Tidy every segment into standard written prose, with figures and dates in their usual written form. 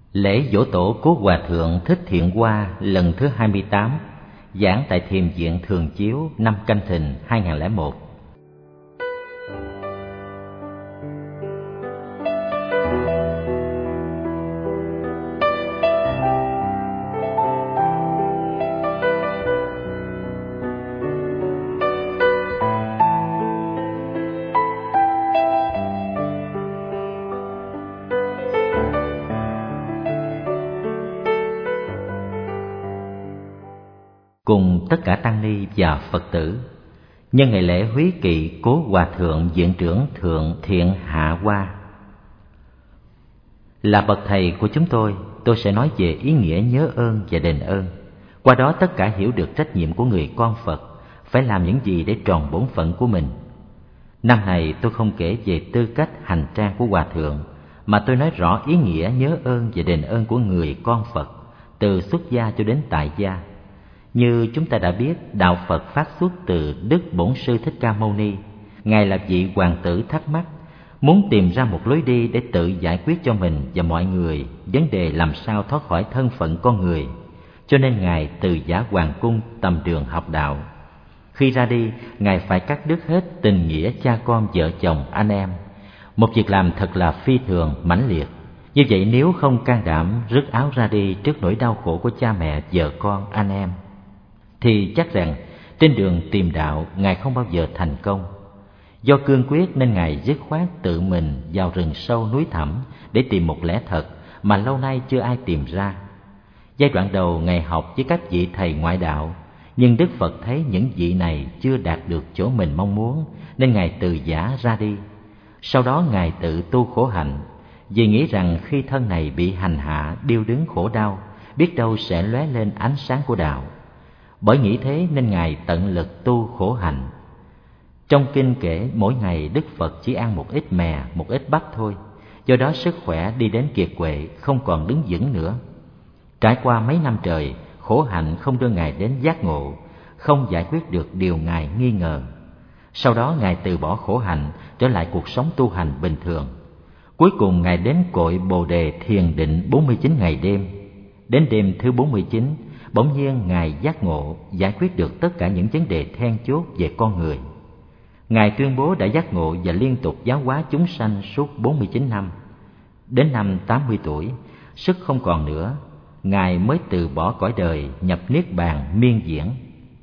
Lễ giỗ tổ cố Hòa Thượng Thích Thiện Hoa lần thứ 28, giảng tại Thiền viện Thường Chiếu năm Canh Thìn 2001. Cùng tất cả tăng ni và Phật tử, nhân ngày lễ húy kỵ cố Hòa Thượng Viện trưởng Thượng Thiện Hạ Hoa. Là bậc thầy của chúng tôi sẽ nói về ý nghĩa nhớ ơn và đền ơn. Qua đó tất cả hiểu được trách nhiệm của người con Phật phải làm những gì để tròn bổn phận của mình. Năm này tôi không kể về tư cách hành trang của Hòa Thượng, mà tôi nói rõ ý nghĩa nhớ ơn và đền ơn của người con Phật, từ xuất gia cho đến tại gia. Như chúng ta đã biết, đạo Phật phát xuất từ Đức Bổn Sư Thích Ca Mâu Ni. Ngài là vị hoàng tử thắc mắc, muốn tìm ra một lối đi để tự giải quyết cho mình và mọi người vấn đề làm sao thoát khỏi thân phận con người. Cho nên Ngài từ giả hoàng cung tầm đường học đạo. Khi ra đi, Ngài phải cắt đứt hết tình nghĩa cha con, vợ chồng, anh em. Một việc làm thật là phi thường, mãnh liệt. Như vậy nếu không can đảm rứt áo ra đi trước nỗi đau khổ của cha mẹ, vợ con, anh em, thì chắc rằng trên đường tìm đạo Ngài không bao giờ thành công. Do cương quyết nên Ngài dứt khoát tự mình vào rừng sâu núi thẳm để tìm một lẽ thật mà lâu nay chưa ai tìm ra. Giai đoạn đầu Ngài học với các vị thầy ngoại đạo, nhưng Đức Phật thấy những vị này chưa đạt được chỗ mình mong muốn nên Ngài từ giã ra đi. Sau đó Ngài tự tu khổ hạnh, vì nghĩ rằng khi thân này bị hành hạ, điêu đứng khổ đau, biết đâu sẽ lóe lên ánh sáng của đạo. Bởi nghĩ thế nên Ngài tận lực tu khổ hạnh. Trong kinh kể mỗi ngày Đức Phật chỉ ăn một ít mè, một ít bắp thôi, do đó sức khỏe đi đến kiệt quệ, không còn đứng vững nữa. Trải qua mấy năm trời, khổ hạnh không đưa Ngài đến giác ngộ, không giải quyết được điều Ngài nghi ngờ. Sau đó Ngài từ bỏ khổ hạnh, trở lại cuộc sống tu hành bình thường. Cuối cùng Ngài đến cội Bồ Đề thiền định 49 ngày đêm. Đến đêm thứ 49, bỗng nhiên Ngài giác ngộ, giải quyết được tất cả những vấn đề then chốt về con người. Ngài tuyên bố đã giác ngộ và liên tục giáo hóa chúng sanh suốt 49 năm. Đến năm 80 tuổi, sức không còn nữa, Ngài mới từ bỏ cõi đời, nhập niết bàn miên viễn.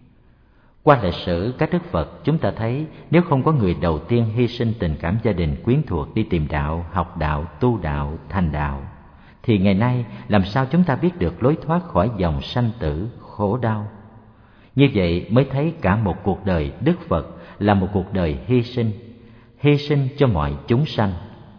Qua lịch sử các đức Phật, chúng ta thấy nếu không có người đầu tiên hy sinh tình cảm gia đình quyến thuộc đi tìm đạo, học đạo, tu đạo, thành đạo, thì ngày nay làm sao chúng ta biết được lối thoát khỏi dòng sanh tử khổ đau. Như vậy mới thấy cả một cuộc đời Đức Phật là một cuộc đời hy sinh cho mọi chúng sanh.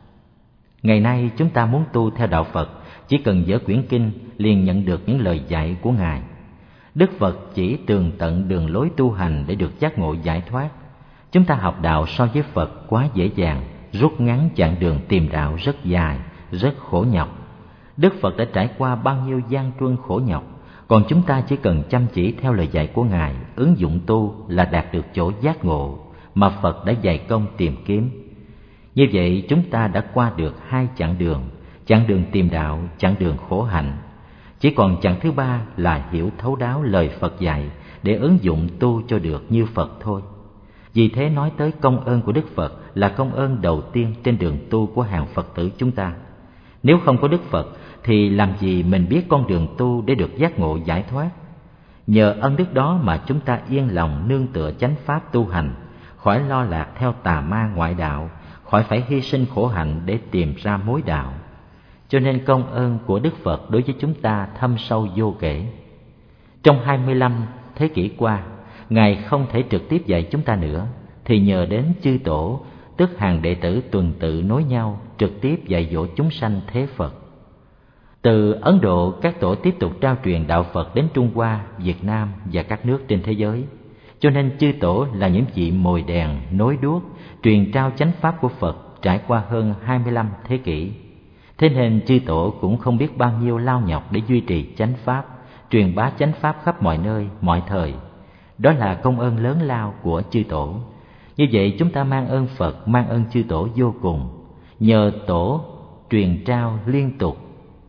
Ngày nay chúng ta muốn tu theo đạo Phật, chỉ cần dở quyển kinh liền nhận được những lời dạy của Ngài. Đức Phật chỉ tường tận đường lối tu hành để được giác ngộ giải thoát. Chúng ta học đạo so với Phật quá dễ dàng, rút ngắn chặng đường tìm đạo rất dài, rất khổ nhọc. Đức Phật đã trải qua bao nhiêu gian truân khổ nhọc, còn chúng ta chỉ cần chăm chỉ theo lời dạy của Ngài, ứng dụng tu là đạt được chỗ giác ngộ mà Phật đã dày công tìm kiếm. Như vậy chúng ta đã qua được hai chặng đường tìm đạo, chặng đường khổ hạnh. Chỉ còn chặng thứ ba là hiểu thấu đáo lời Phật dạy để ứng dụng tu cho được như Phật thôi. Vì thế nói tới công ơn của Đức Phật là công ơn đầu tiên trên đường tu của hàng Phật tử chúng ta. Nếu không có Đức Phật thì làm gì mình biết con đường tu để được giác ngộ giải thoát. Nhờ ân đức đó mà chúng ta yên lòng nương tựa chánh pháp tu hành, khỏi lo lạc theo tà ma ngoại đạo, khỏi phải hy sinh khổ hạnh để tìm ra mối đạo. Cho nên công ơn của Đức Phật đối với chúng ta thâm sâu vô kể. Trong 25 thế kỷ qua, Ngài không thể trực tiếp dạy chúng ta nữa, thì nhờ đến chư tổ, tức hàng đệ tử tuần tự nối nhau trực tiếp dạy dỗ chúng sanh thế Phật. Từ Ấn Độ, các tổ tiếp tục trao truyền đạo Phật đến Trung Hoa, Việt Nam và các nước trên thế giới. Cho nên chư tổ là những vị mồi đèn, nối đuốc, truyền trao chánh pháp của Phật trải qua hơn 25 thế kỷ. Thế nên chư tổ cũng không biết bao nhiêu lao nhọc để duy trì chánh pháp, truyền bá chánh pháp khắp mọi nơi, mọi thời. Đó là công ơn lớn lao của chư tổ. Như vậy chúng ta mang ơn Phật, mang ơn chư tổ vô cùng. Nhờ tổ truyền trao liên tục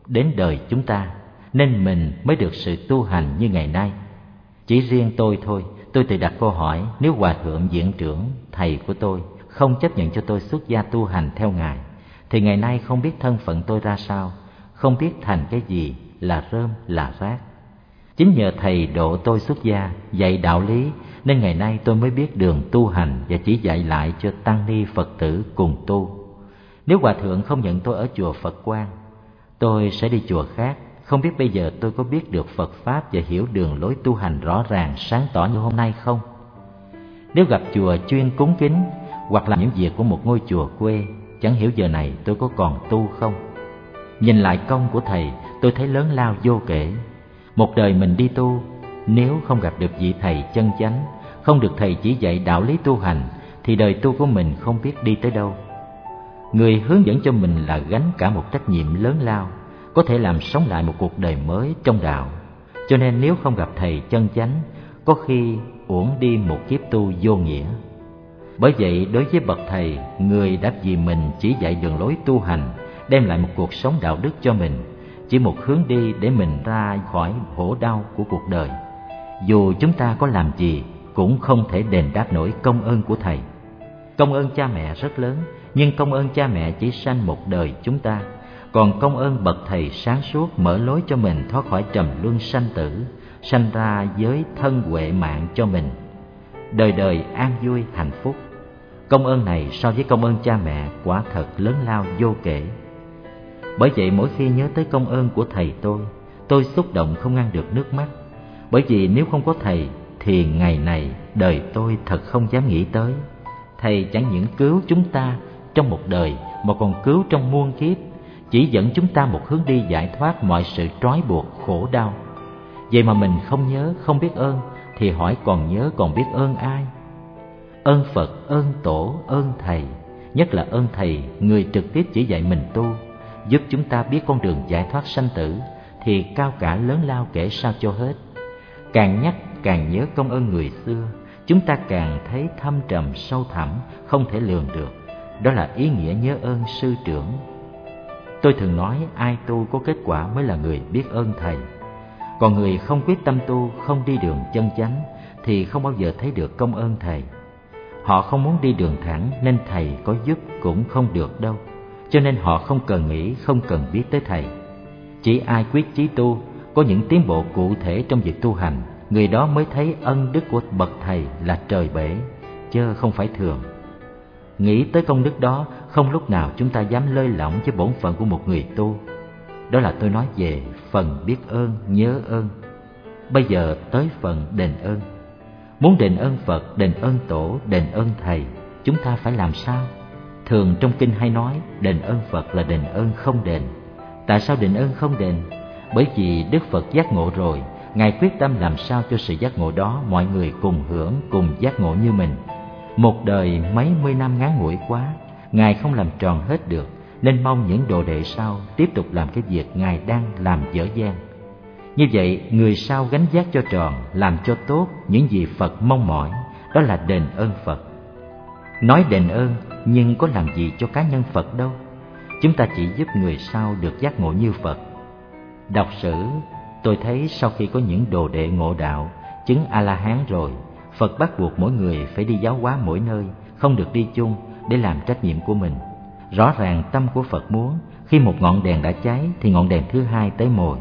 đến đời chúng ta, nên mình mới được sự tu hành như ngày nay. Chỉ riêng tôi thôi, tôi tự đặt câu hỏi, nếu Hòa Thượng Viện Trưởng, thầy của tôi, không chấp nhận cho tôi xuất gia tu hành theo Ngài, thì ngày nay không biết thân phận tôi ra sao, không biết thành cái gì, là rơm là rác. Chính nhờ thầy độ tôi xuất gia, dạy đạo lý, nên ngày nay tôi mới biết đường tu hành và chỉ dạy lại cho tăng ni Phật tử cùng tu. Nếu Hòa Thượng không nhận tôi ở chùa Phật Quang, tôi sẽ đi chùa khác. Không biết bây giờ tôi có biết được Phật Pháp và hiểu đường lối tu hành rõ ràng, sáng tỏ như hôm nay không? Nếu gặp chùa chuyên cúng kính hoặc làm những việc của một ngôi chùa quê, chẳng hiểu giờ này tôi có còn tu không? Nhìn lại công của thầy, tôi thấy lớn lao vô kể. Một đời mình đi tu, nếu không gặp được vị thầy chân chánh, không được thầy chỉ dạy đạo lý tu hành, thì đời tu của mình không biết đi tới đâu. Người hướng dẫn cho mình là gánh cả một trách nhiệm lớn lao, có thể làm sống lại một cuộc đời mới trong đạo. Cho nên nếu không gặp thầy chân chánh, có khi uổng đi một kiếp tu vô nghĩa. Bởi vậy đối với bậc thầy, người đã vì mình chỉ dạy đường lối tu hành, đem lại một cuộc sống đạo đức cho mình, chỉ một hướng đi để mình ra khỏi khổ đau của cuộc đời, dù chúng ta có làm gì cũng không thể đền đáp nổi công ơn của thầy. Công ơn cha mẹ rất lớn, nhưng công ơn cha mẹ chỉ sanh một đời chúng ta, còn công ơn bậc thầy sáng suốt mở lối cho mình thoát khỏi trầm luân sanh tử, sanh ra giới thân huệ mạng cho mình, đời đời an vui hạnh phúc. Công ơn này so với công ơn cha mẹ quả thật lớn lao vô kể. Bởi vậy mỗi khi nhớ tới công ơn của thầy tôi xúc động không ngăn được nước mắt. Bởi vì nếu không có thầy thì ngày này đời tôi thật không dám nghĩ tới. Thầy chẳng những cứu chúng ta trong một đời mà còn cứu trong muôn kiếp, chỉ dẫn chúng ta một hướng đi giải thoát mọi sự trói buộc khổ đau. Vậy mà mình không nhớ, không biết ơn, thì hỏi còn nhớ còn biết ơn ai? Ơn Phật, ơn Tổ, ơn Thầy, nhất là ơn Thầy, người trực tiếp chỉ dạy mình tu, giúp chúng ta biết con đường giải thoát sanh tử, thì cao cả lớn lao kể sao cho hết. Càng nhắc càng nhớ công ơn người xưa, chúng ta càng thấy thâm trầm sâu thẳm, không thể lường được. Đó là ý nghĩa nhớ ơn sư trưởng. Tôi thường nói ai tu có kết quả mới là người biết ơn thầy. Còn người không quyết tâm tu, không đi đường chân chánh thì không bao giờ thấy được công ơn thầy. Họ không muốn đi đường thẳng nên thầy có giúp cũng không được đâu. Cho nên họ không cần nghĩ, không cần biết tới thầy. Chỉ ai quyết chí tu, có những tiến bộ cụ thể trong việc tu hành, người đó mới thấy ân đức của bậc thầy là trời bể, chứ không phải thường. Nghĩ tới công đức đó, không lúc nào chúng ta dám lơi lỏng với bổn phận của một người tu. Đó là tôi nói về phần biết ơn, nhớ ơn. Bây giờ tới phần đền ơn. Muốn đền ơn Phật, đền ơn Tổ, đền ơn Thầy, chúng ta phải làm sao? Thường trong kinh hay nói đền ơn Phật là đền ơn không đền. Tại sao đền ơn không đền? Bởi vì Đức Phật giác ngộ rồi, Ngài quyết tâm làm sao cho sự giác ngộ đó mọi người cùng hưởng, cùng giác ngộ như mình. Một đời mấy mươi năm ngắn ngủi quá, Ngài không làm tròn hết được, nên mong những đồ đệ sau tiếp tục làm cái việc Ngài đang làm dở dang. Như vậy, người sau gánh vác cho tròn, làm cho tốt những gì Phật mong mỏi, đó là đền ơn Phật. Nói đền ơn, nhưng có làm gì cho cá nhân Phật đâu. Chúng ta chỉ giúp người sau được giác ngộ như Phật. Đọc sử, tôi thấy sau khi có những đồ đệ ngộ đạo, chứng A-la-hán rồi, Phật bắt buộc mỗi người phải đi giáo hóa mỗi nơi, không được đi chung để làm trách nhiệm của mình. Rõ ràng tâm của Phật muốn, khi một ngọn đèn đã cháy thì ngọn đèn thứ hai tới mồi.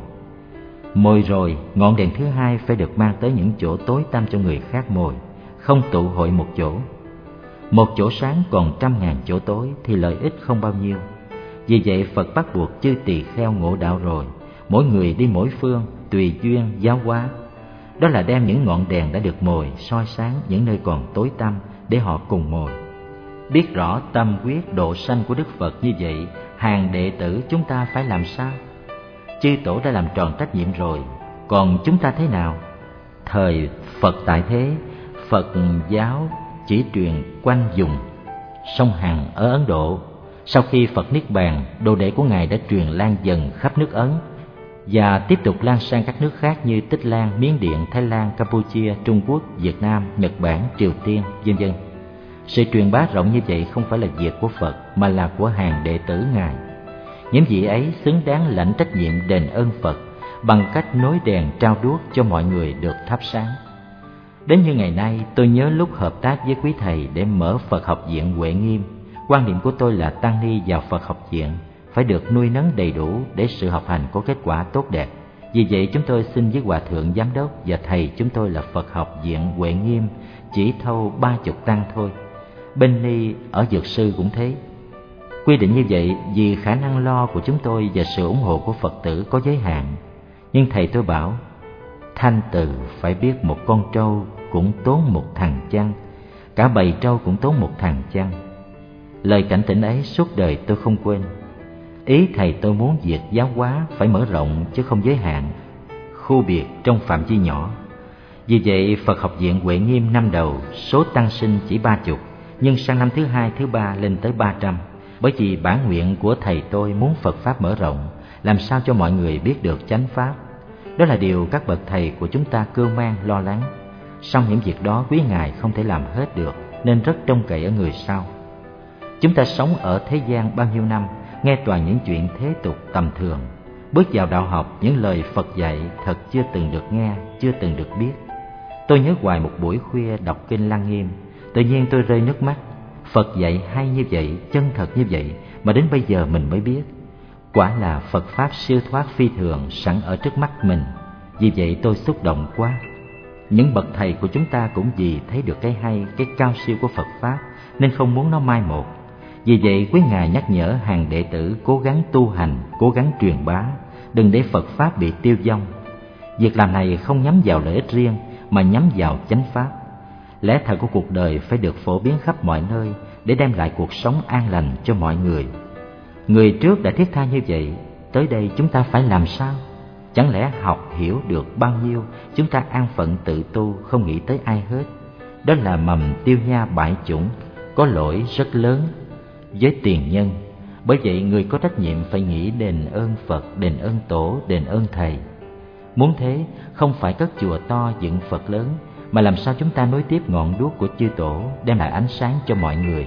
Mồi rồi, ngọn đèn thứ hai phải được mang tới những chỗ tối tăm cho người khác mồi, không tụ hội một chỗ. Một chỗ sáng còn 100.000 chỗ tối thì lợi ích không bao nhiêu. Vì vậy Phật bắt buộc chư tỳ kheo ngộ đạo rồi, mỗi người đi mỗi phương, tùy duyên giáo hóa. Đó là đem những ngọn đèn đã được mồi soi sáng những nơi còn tối tăm để họ cùng mồi. Biết rõ tâm quyết độ sanh của Đức Phật như vậy, hàng đệ tử chúng ta phải làm sao? Chư Tổ đã làm tròn trách nhiệm rồi, còn chúng ta thế nào? Thời Phật tại thế, Phật giáo chỉ truyền quanh vùng sông Hằng ở Ấn Độ. Sau khi Phật niết bàn, đồ đệ của Ngài đã truyền lan dần khắp nước Ấn và tiếp tục lan sang các nước khác như Tích Lan, Miến Điện, Thái Lan, Campuchia, Trung Quốc, Việt Nam, Nhật Bản, Triều Tiên, v.v. Sự truyền bá rộng như vậy không phải là việc của Phật mà là của hàng đệ tử Ngài. Những vị ấy xứng đáng lãnh trách nhiệm đền ơn Phật bằng cách nối đèn trao đuốc cho mọi người được thắp sáng. Đến như ngày nay, tôi nhớ lúc hợp tác với quý thầy để mở Phật học viện Huệ Nghiêm, quan điểm của tôi là tăng ni vào Phật học viện phải được nuôi nấng đầy đủ để sự học hành có kết quả tốt đẹp. Vì vậy chúng tôi xin với Hòa Thượng Giám đốc và thầy chúng tôi là Phật học viện Huệ Nghiêm chỉ thâu 30 tăng thôi. Bên Ni ở Dược Sư cũng thế. Quy định như vậy vì khả năng lo của chúng tôi và sự ủng hộ của Phật tử có giới hạn. Nhưng thầy tôi bảo, Thanh Từ phải biết một con trâu cũng tốn một thằng chăn, cả bầy trâu cũng tốn một thằng chăn. Lời cảnh tỉnh ấy suốt đời tôi không quên. Ý thầy tôi muốn việc giáo hóa phải mở rộng chứ không giới hạn, khu biệt trong phạm vi nhỏ. Vì vậy Phật học viện Huệ Nghiêm năm đầu số tăng sinh chỉ 30, nhưng sang năm thứ 2, thứ 3 lên tới 300. Bởi vì bản nguyện của thầy tôi muốn Phật Pháp mở rộng, làm sao cho mọi người biết được chánh Pháp. Đó là điều các bậc thầy của chúng ta cưu mang lo lắng. Song những việc đó quý ngài không thể làm hết được, nên rất trông cậy ở người sau. Chúng ta sống ở thế gian bao nhiêu năm, nghe toàn những chuyện thế tục tầm thường. Bước vào đạo học, những lời Phật dạy thật chưa từng được nghe, chưa từng được biết. Tôi nhớ hoài một buổi khuya đọc kinh Lăng Nghiêm, tự nhiên tôi rơi nước mắt. Phật dạy hay như vậy, chân thật như vậy mà đến bây giờ mình mới biết. Quả là Phật Pháp siêu thoát phi thường sẵn ở trước mắt mình. Vì vậy tôi xúc động quá. Những bậc thầy của chúng ta cũng vì thấy được cái hay, cái cao siêu của Phật Pháp nên không muốn nó mai một. Vì vậy quý ngài nhắc nhở hàng đệ tử cố gắng tu hành, cố gắng truyền bá, đừng để Phật Pháp bị tiêu vong. Việc làm này không nhắm vào lợi ích riêng mà nhắm vào chánh Pháp. Lẽ thật của cuộc đời phải được phổ biến khắp mọi nơi để đem lại cuộc sống an lành cho mọi người. Người trước đã thiết tha như vậy, tới đây chúng ta phải làm sao? Chẳng lẽ học hiểu được bao nhiêu, chúng ta an phận tự tu, không nghĩ tới ai hết? Đó là mầm tiêu nha bại chủng, có lỗi rất lớn với tiền nhân. Bởi vậy người có trách nhiệm phải nghĩ đền ơn Phật, đền ơn Tổ, đền ơn Thầy. Muốn thế, không phải cất chùa to dựng Phật lớn, mà làm sao chúng ta nối tiếp ngọn đuốc của chư Tổ, đem lại ánh sáng cho mọi người.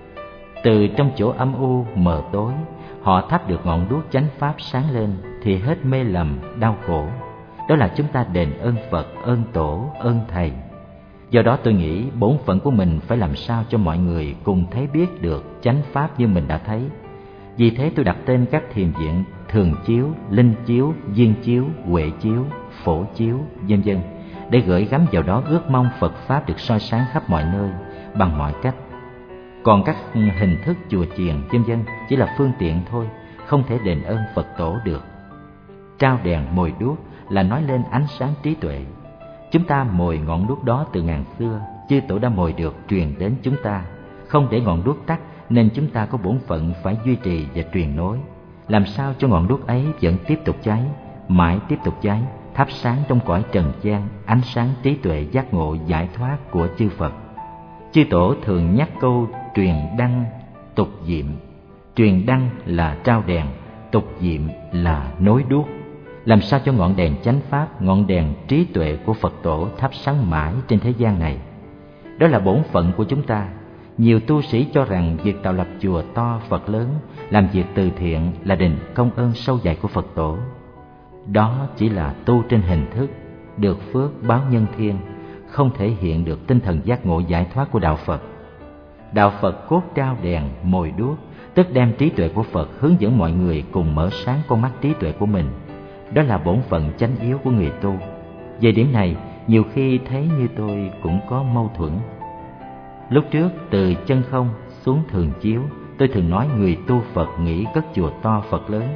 Từ trong chỗ âm u mờ tối, họ thắp được ngọn đuốc chánh Pháp sáng lên thì hết mê lầm, đau khổ. Đó là chúng ta đền ơn Phật, ơn Tổ, ơn Thầy. Do đó tôi nghĩ bổn phận của mình phải làm sao cho mọi người cùng thấy biết được chánh Pháp như mình đã thấy. Vì thế tôi đặt tên các thiền viện Thường Chiếu, Linh Chiếu, Viên Chiếu, Huệ Chiếu, Phổ Chiếu, vân vân, để gửi gắm vào đó ước mong Phật Pháp được soi sáng khắp mọi nơi, bằng mọi cách. Còn các hình thức chùa chiền, vân vân chỉ là phương tiện thôi, không thể đền ơn Phật Tổ được. Trao đèn mồi đuốc là nói lên ánh sáng trí tuệ. Chúng ta mồi ngọn đuốc đó từ ngàn xưa, chư Tổ đã mồi được truyền đến chúng ta. Không để ngọn đuốc tắt nên chúng ta có bổn phận phải duy trì và truyền nối. Làm sao cho ngọn đuốc ấy vẫn tiếp tục cháy, mãi tiếp tục cháy, thắp sáng trong cõi trần gian ánh sáng trí tuệ giác ngộ giải thoát của chư Phật. Chư Tổ thường nhắc câu truyền đăng, tục diệm. Truyền đăng là trao đèn, tục diệm là nối đuốc. Làm sao cho ngọn đèn chánh Pháp, ngọn đèn trí tuệ của Phật Tổ thắp sáng mãi trên thế gian này. Đó là bổn phận của chúng ta. Nhiều tu sĩ cho rằng việc tạo lập chùa to, Phật lớn, làm việc từ thiện là đền công ơn sâu dày của Phật Tổ. Đó chỉ là tu trên hình thức, được phước báo nhân thiên, không thể hiện được tinh thần giác ngộ giải thoát của Đạo Phật. Đạo Phật cốt trao đèn, mồi đuốc, tức đem trí tuệ của Phật hướng dẫn mọi người cùng mở sáng con mắt trí tuệ của mình. Đó là bổn phận chánh yếu của người tu. Về điểm này, nhiều khi thấy như tôi cũng có mâu thuẫn. Lúc trước từ chân không xuống Thường Chiếu, tôi thường nói người tu Phật nghĩ cất chùa to Phật lớn.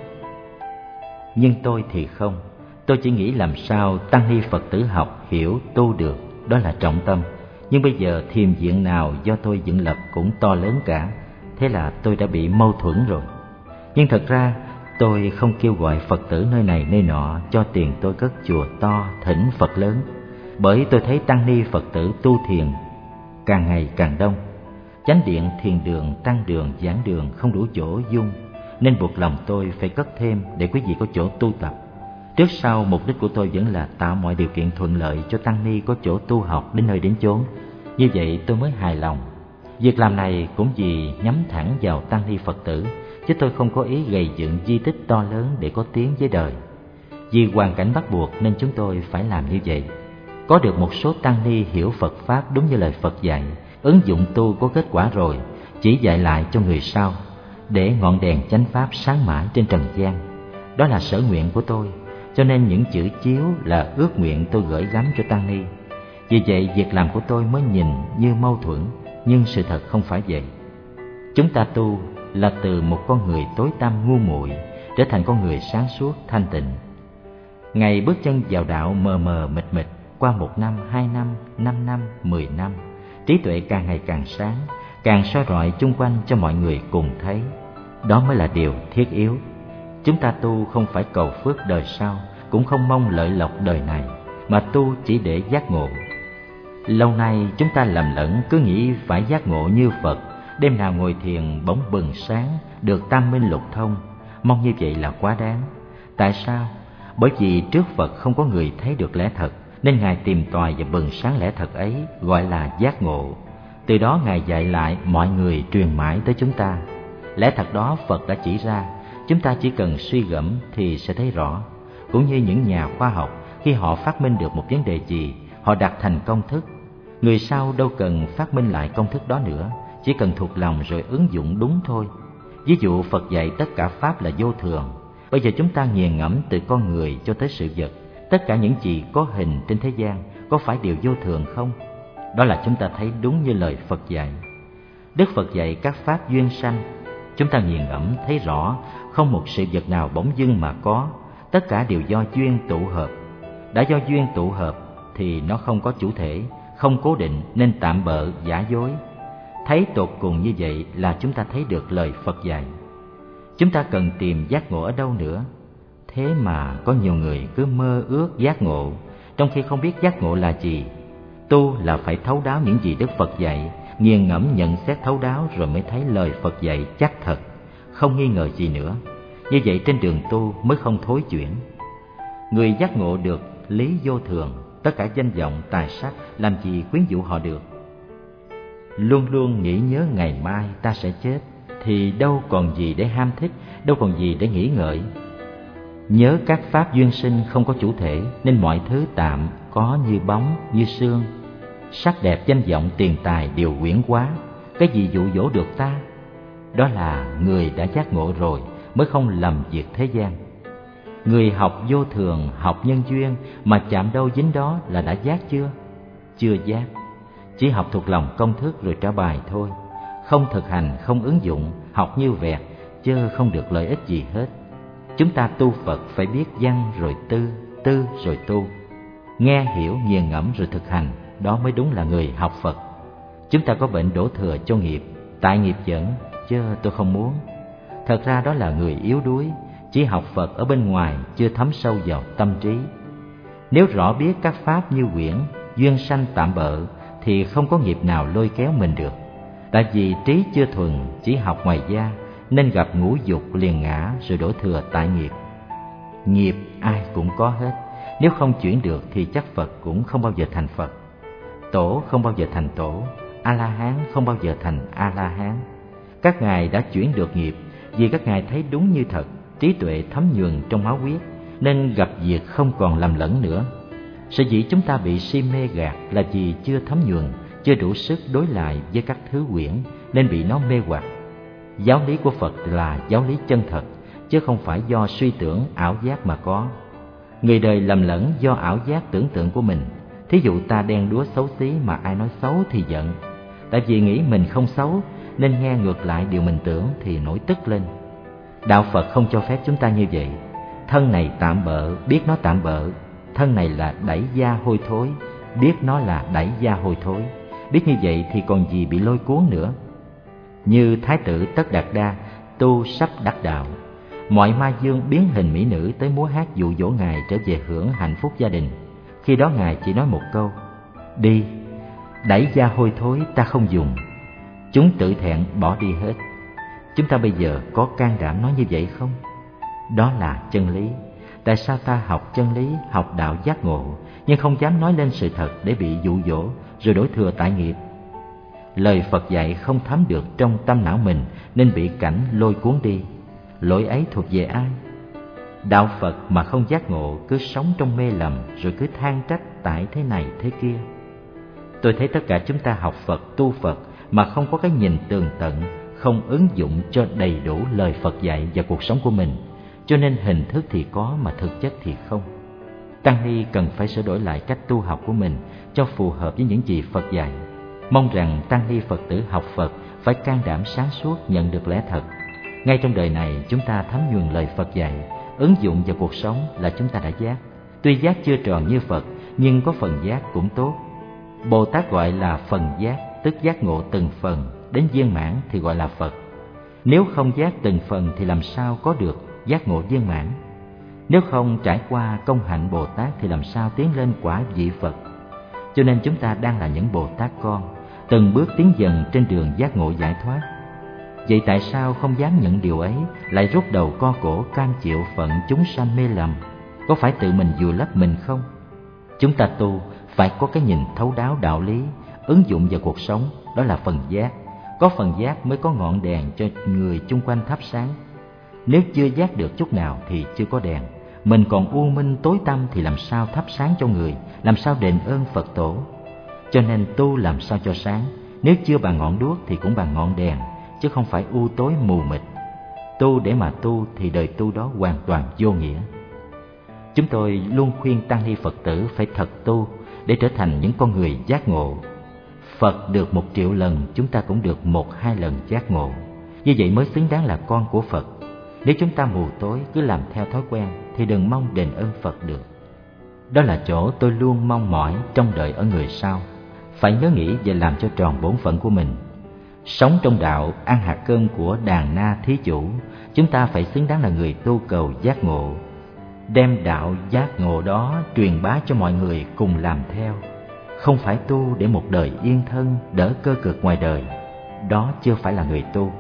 Nhưng tôi thì không. Tôi chỉ nghĩ làm sao tăng ni Phật tử học, hiểu, tu được, đó là trọng tâm. Nhưng bây giờ thiền viện nào do tôi dựng lập cũng to lớn cả. Thế là tôi đã bị mâu thuẫn rồi. Nhưng thật ra tôi không kêu gọi Phật tử nơi này nơi nọ cho tiền tôi cất chùa to, thỉnh Phật lớn. Bởi tôi thấy tăng ni Phật tử tu thiền càng ngày càng đông. Chánh điện, thiền đường, tăng đường, giảng đường không đủ chỗ dung, nên buộc lòng tôi phải cất thêm để quý vị có chỗ tu tập. Trước sau mục đích của tôi vẫn là tạo mọi điều kiện thuận lợi cho tăng ni có chỗ tu học đến nơi đến chốn. Như vậy tôi mới hài lòng. Việc làm này cũng vì nhắm thẳng vào tăng ni Phật tử, chứ tôi không có ý gây dựng di tích to lớn để có tiếng với đời. Vì hoàn cảnh bắt buộc nên chúng tôi phải làm như vậy. Có được một số tăng ni hiểu Phật Pháp đúng như lời Phật dạy, ứng dụng tu có kết quả rồi, chỉ dạy lại cho người sau, để ngọn đèn chánh Pháp sáng mãi trên trần gian. Đó là sở nguyện của tôi, cho nên những chữ chiếu là ước nguyện tôi gửi gắm cho tăng ni. Vì vậy việc làm của tôi mới nhìn như mâu thuẫn, nhưng sự thật không phải vậy. Chúng ta tu là từ một con người tối tăm ngu muội trở thành con người sáng suốt thanh tịnh. Ngày bước chân vào đạo mờ mờ mịt mịt, qua 1 năm, 2 năm, 5 năm, 10 năm, trí tuệ càng ngày càng sáng, càng soi rọi chung quanh cho mọi người cùng thấy. Đó mới là điều thiết yếu. Chúng ta tu không phải cầu phước đời sau, cũng không mong lợi lộc đời này, mà tu chỉ để giác ngộ. Lâu nay chúng ta lầm lẫn cứ nghĩ phải giác ngộ như Phật, đêm nào ngồi thiền bỗng bừng sáng, được tam minh lục thông. Mong như vậy là quá đáng. Tại sao? Bởi vì trước Phật không có người thấy được lẽ thật, nên Ngài tìm tòi và bừng sáng lẽ thật ấy, gọi là giác ngộ. Từ đó Ngài dạy lại mọi người, truyền mãi tới chúng ta. Lẽ thật đó Phật đã chỉ ra, chúng ta chỉ cần suy gẫm thì sẽ thấy rõ. Cũng như những nhà khoa học, khi họ phát minh được một vấn đề gì, họ đặt thành công thức. Người sau đâu cần phát minh lại công thức đó nữa, chỉ cần thuộc lòng rồi ứng dụng đúng thôi. Ví dụ Phật dạy tất cả Pháp là vô thường. Bây giờ chúng ta nghiền ngẫm từ con người cho tới sự vật, tất cả những gì có hình trên thế gian có phải đều vô thường không? Đó là chúng ta thấy đúng như lời Phật dạy. Đức Phật dạy các Pháp duyên sanh. Chúng ta nghiền ngẫm thấy rõ, không một sự vật nào bỗng dưng mà có, tất cả đều do duyên tụ hợp. Đã do duyên tụ hợp thì nó không có chủ thể, không cố định, nên tạm bợ giả dối. Thấy tột cùng như vậy là chúng ta thấy được lời Phật dạy. Chúng ta cần tìm giác ngộ ở đâu nữa? Thế mà có nhiều người cứ mơ ước giác ngộ, trong khi không biết giác ngộ là gì. Tu là phải thấu đáo những gì Đức Phật dạy, nghiền ngẫm nhận xét thấu đáo rồi mới thấy lời Phật dạy chắc thật, không nghi ngờ gì nữa. Như vậy trên đường tu mới không thối chuyển. Người giác ngộ được lý vô thường, tất cả danh vọng tài sắc làm gì quyến dụ họ được. Luôn luôn nghĩ nhớ ngày mai ta sẽ chết, thì đâu còn gì để ham thích, đâu còn gì để nghĩ ngợi. Nhớ các Pháp duyên sinh không có chủ thể, nên mọi thứ tạm có như bóng, như sương. Sắc đẹp danh vọng tiền tài đều huyễn quá, cái gì dụ dỗ được ta? Đó là người đã giác ngộ rồi mới không lầm việc thế gian. Người học vô thường, học nhân duyên mà chạm đâu dính đó là đã giác chưa? Chưa giác. Chỉ học thuộc lòng công thức rồi trả bài thôi, không thực hành, không ứng dụng, học như vẹt, chứ không được lợi ích gì hết. Chúng ta tu Phật phải biết văn rồi tư, tư rồi tu. Nghe hiểu, nghiền ngẫm rồi thực hành, đó mới đúng là người học Phật. Chúng ta có bệnh đổ thừa cho nghiệp, tại nghiệp dẫn, chứ tôi không muốn. Thật ra đó là người yếu đuối, chỉ học Phật ở bên ngoài, chưa thấm sâu vào tâm trí. Nếu rõ biết các Pháp như quyển, duyên sanh tạm bợ, thì không có nghiệp nào lôi kéo mình được. Tại vì trí chưa thuần, chỉ học ngoài da, nên gặp ngũ dục liền ngã rồi đổ thừa tại nghiệp. Nghiệp ai cũng có hết, nếu không chuyển được thì chắc Phật cũng không bao giờ thành Phật. Tổ không bao giờ thành tổ, A-la-hán không bao giờ thành A-la-hán. Các ngài đã chuyển được nghiệp vì các ngài thấy đúng như thật, trí tuệ thấm nhuần trong máu huyết, nên gặp việc không còn lầm lẫn nữa. Sở dĩ chúng ta bị si mê gạt là vì chưa thấm nhuần, chưa đủ sức đối lại với các thứ quyển, nên bị nó mê hoặc. Giáo lý của Phật là giáo lý chân thật, chứ không phải do suy tưởng ảo giác mà có. Người đời lầm lẫn do ảo giác tưởng tượng của mình. Thí dụ ta đen đúa xấu xí mà ai nói xấu thì giận. Tại vì nghĩ mình không xấu nên nghe ngược lại điều mình tưởng thì nổi tức lên. Đạo Phật không cho phép chúng ta như vậy. Thân này tạm bợ, biết nó tạm bợ. Thân này là đẩy da hôi thối, biết nó là đẩy da hôi thối. Biết như vậy thì còn gì bị lôi cuốn nữa. Như Thái tử Tất Đạt Đa tu sắp đắc đạo, mọi ma dương biến hình mỹ nữ tới múa hát dụ dỗ ngài trở về hưởng hạnh phúc gia đình. Khi đó ngài chỉ nói một câu: đi, đẩy da hôi thối ta không dùng. Chúng tự thẹn bỏ đi hết. Chúng ta bây giờ có can đảm nói như vậy không? Đó là chân lý. Tại sao ta học chân lý, học đạo giác ngộ, nhưng không dám nói lên sự thật để bị dụ dỗ rồi đổ thừa tại nghiệp? Lời Phật dạy không thấm được trong tâm não mình nên bị cảnh lôi cuốn đi. lỗi ấy thuộc về ai? Đạo Phật mà không giác ngộ, cứ sống trong mê lầm, rồi cứ than trách tại thế này thế kia. Tôi thấy tất cả chúng ta học Phật, tu Phật mà không có cái nhìn tường tận, không ứng dụng cho đầy đủ lời Phật dạy vào cuộc sống của mình, cho nên hình thức thì có mà thực chất thì không. Tăng ni cần phải sửa đổi lại cách tu học của mình cho phù hợp với những gì Phật dạy. Mong rằng tăng ni Phật tử học Phật phải can đảm sáng suốt nhận được lẽ thật. Ngay trong đời này chúng ta thấm nhuần lời Phật dạy, ứng dụng vào cuộc sống là chúng ta đã giác. Tuy giác chưa tròn như Phật, nhưng có phần giác cũng tốt. Bồ Tát gọi là phần giác, tức giác ngộ từng phần, đến viên mãn thì gọi là Phật. Nếu không giác từng phần thì làm sao có được giác ngộ viên mãn? Nếu không trải qua công hạnh Bồ Tát thì làm sao tiến lên quả vị Phật? Cho nên chúng ta đang là những Bồ Tát con, từng bước tiến dần trên đường giác ngộ giải thoát. Vậy tại sao không dám nhận điều ấy, lại rút đầu co cổ cam chịu phận chúng sanh mê lầm? Có phải tự mình vùi lấp mình không? Chúng ta tu phải có cái nhìn thấu đáo đạo lý, ứng dụng vào cuộc sống, đó là phần giác. Có phần giác mới có ngọn đèn cho người chung quanh thắp sáng. Nếu chưa giác được chút nào thì chưa có đèn. Mình còn u minh tối tăm thì làm sao thắp sáng cho người, làm sao đền ơn Phật tổ? Cho nên tu làm sao cho sáng, nếu chưa bằng ngọn đuốc thì cũng bằng ngọn đèn, chứ không phải u tối mù mịt. Tu để mà tu thì đời tu đó hoàn toàn vô nghĩa. Chúng tôi luôn khuyên tăng ni Phật tử phải thật tu để trở thành những con người giác ngộ. Phật được 1 triệu lần, chúng ta cũng được 1-2 lần giác ngộ. Như vậy mới xứng đáng là con của Phật. Nếu chúng ta mù tối cứ làm theo thói quen thì đừng mong đền ơn Phật được. Đó là chỗ tôi luôn mong mỏi trong đời ở người sau. Phải nhớ nghĩ và làm cho tròn bổn phận của mình. Sống trong đạo, ăn hạt cơm của đàn na thí chủ, chúng ta phải xứng đáng là người tu cầu giác ngộ. Đem đạo giác ngộ đó truyền bá cho mọi người cùng làm theo. Không phải tu để một đời yên thân, đỡ cơ cực ngoài đời. Đó chưa phải là người tu.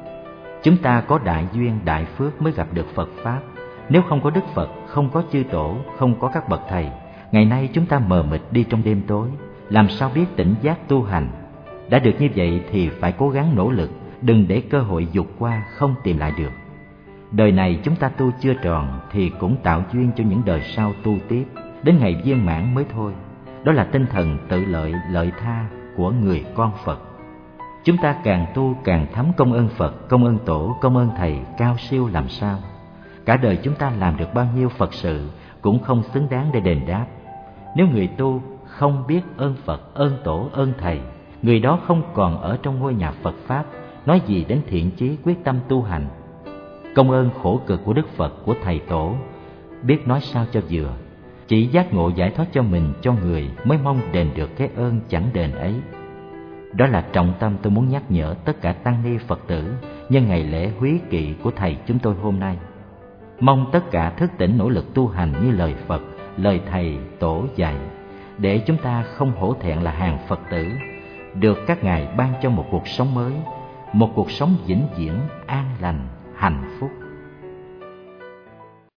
Chúng ta có đại duyên, đại phước mới gặp được Phật Pháp. Nếu không có Đức Phật, không có chư tổ, không có các bậc thầy, ngày nay chúng ta mờ mịt đi trong đêm tối, làm sao biết tỉnh giác tu hành? Đã được như vậy thì phải cố gắng nỗ lực, đừng để cơ hội vụt qua không tìm lại được. Đời này chúng ta tu chưa tròn thì cũng tạo duyên cho những đời sau tu tiếp, đến ngày viên mãn mới thôi. Đó là tinh thần tự lợi, lợi tha của người con Phật. Chúng ta càng tu càng thấm công ơn Phật, công ơn Tổ, công ơn Thầy cao siêu làm sao. Cả đời chúng ta làm được bao nhiêu Phật sự cũng không xứng đáng để đền đáp. Nếu người tu không biết ơn Phật, ơn Tổ, ơn Thầy, người đó không còn ở trong ngôi nhà Phật Pháp, nói gì đến thiện chí quyết tâm tu hành. Công ơn khổ cực của Đức Phật, của Thầy Tổ, biết nói sao cho vừa. Chỉ giác ngộ giải thoát cho mình, cho người mới mong đền được cái ơn chẳng đền ấy. Đó là trọng tâm tôi muốn nhắc nhở tất cả tăng ni Phật tử nhân ngày lễ húy kỵ của Thầy chúng tôi hôm nay. Mong tất cả thức tỉnh nỗ lực tu hành như lời Phật, lời Thầy Tổ dạy, để chúng ta không hổ thẹn là hàng Phật tử, được các ngài ban cho một cuộc sống mới, một cuộc sống vĩnh viễn an lành, hạnh phúc.